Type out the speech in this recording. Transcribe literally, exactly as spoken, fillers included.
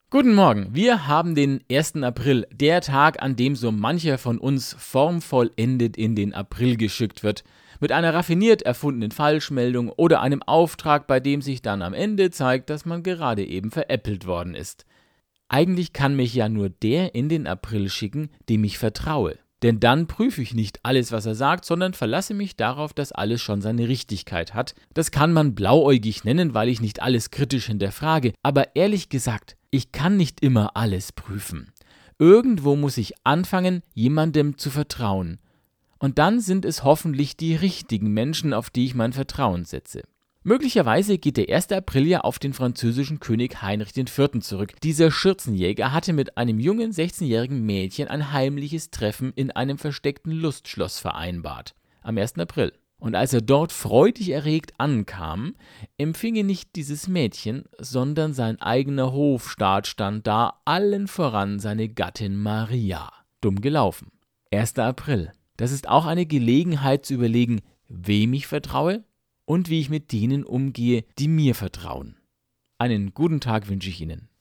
Guten Morgen, wir haben den ersten April, der Tag, an dem so mancher von uns formvollendet in den April geschickt wird, mit einer raffiniert erfundenen Falschmeldung oder einem Auftrag, bei dem sich dann am Ende zeigt, dass man gerade eben veräppelt worden ist. Eigentlich kann mich ja nur der in den April schicken, dem ich vertraue. Denn dann prüfe ich nicht alles, was er sagt, sondern verlasse mich darauf, dass alles schon seine Richtigkeit hat. Das kann man blauäugig nennen, weil ich nicht alles kritisch hinterfrage. Aber ehrlich gesagt, ich kann nicht immer alles prüfen. Irgendwo muss ich anfangen, jemandem zu vertrauen. Und dann sind es hoffentlich die richtigen Menschen, auf die ich mein Vertrauen setze. Möglicherweise geht der erste April ja auf den französischen König Heinrich der Vierte zurück. Dieser Schürzenjäger hatte mit einem jungen sechzehnjährigen Mädchen ein heimliches Treffen in einem versteckten Lustschloss vereinbart, am ersten April. Und als er dort freudig erregt ankam, empfing ihn nicht dieses Mädchen, sondern sein eigener Hofstaat stand da, allen voran seine Gattin Maria. Dumm gelaufen. erster April. Das ist auch eine Gelegenheit zu überlegen, wem ich vertraue und wie ich mit denen umgehe, die mir vertrauen. Einen guten Tag wünsche ich Ihnen.